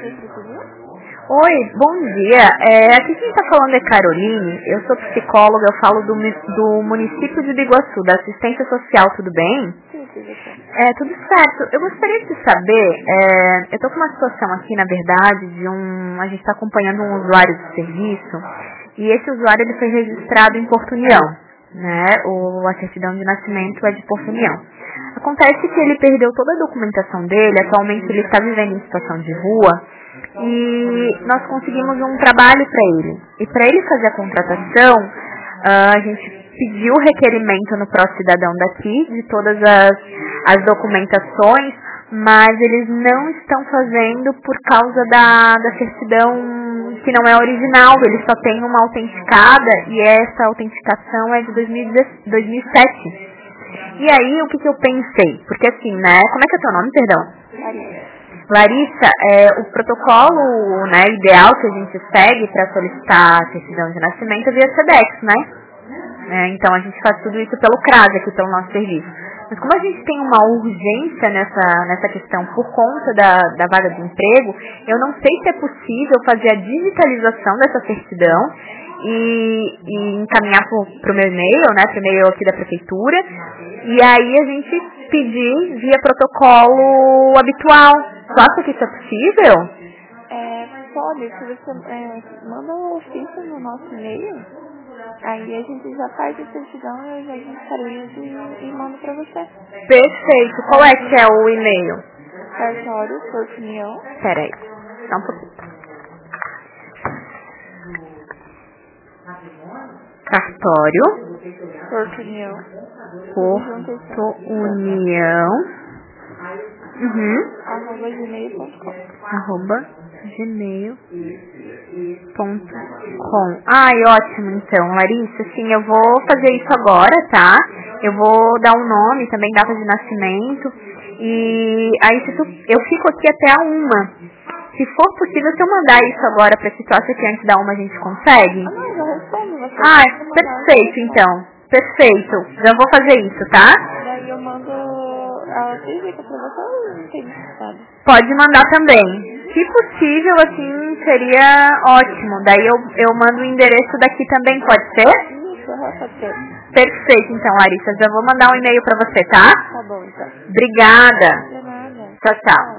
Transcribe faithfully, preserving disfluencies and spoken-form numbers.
Oi, bom dia. É, aqui quem está falando é Caroline. Eu sou psicóloga, eu falo do, do município de Biguaçu, da assistência social, tudo bem? Sim, tudo bem. É, tudo certo. Eu gostaria de saber, é, eu estou com uma situação aqui, na verdade, de um, a gente está acompanhando um usuário do serviço, e esse usuário ele foi registrado em Porto União, né? O, a certidão de nascimento é de Porto União. Acontece que ele perdeu toda a documentação dele, atualmente ele está vivendo em situação de rua, e nós conseguimos um trabalho para ele. E para ele fazer a contratação, uh, a gente pediu o requerimento no pró-cidadão daqui, de todas as, as documentações, mas eles não estão fazendo por causa da, da certidão que não é original, eles só têm uma autenticada, e essa autenticação é de dois mil e sete. E aí, o que, que eu pensei? Porque assim, né, como é que é teu nome, perdão? Larissa. Larissa, é, o protocolo, né, ideal que a gente segue para solicitar a certidão de nascimento é via SEDEX, né? É, então a gente faz tudo isso pelo CRAS, aqui pelo nosso serviço. Mas como a gente tem uma urgência nessa, nessa questão por conta da, da vaga de emprego, eu não sei se é possível fazer a digitalização dessa certidão e, e encaminhar para o meu e-mail, né, para o e-mail aqui da prefeitura, e aí a gente pedir via protocolo habitual. Você acha que isso é possível? É, pode, se você é, manda o ofício no nosso e-mail, aí a gente já faz a certidão, eu já digitalizo e, e mando pra você. Perfeito. Qual é que é o e-mail? Cartório, Porto União. Peraí, só um pouquinho. Cartório, Porto União. Porto União, uhum, arroba gmail ponto com. arroba gmail ponto com. Ai, ótimo, então, Larissa, sim, eu vou fazer isso agora, tá? Eu vou dar um nome, também data de nascimento, e aí se tu, eu fico aqui até a uma. Se for possível, se eu mandar isso agora pra situação que antes da uma a gente consegue? Ah, não, já respondo você. Ah, perfeito, então. Perfeito. Já vou fazer isso, tá? Daí eu mando a física pra você ou não tem necessidade? Pode mandar também. Se possível, assim, seria ótimo. Daí eu, eu mando o endereço daqui também, pode ser? Isso, pode ser. Perfeito, então, Larissa. Já vou mandar um e-mail pra você, tá? Tá bom, então. Obrigada. De nada. Tchau, tchau.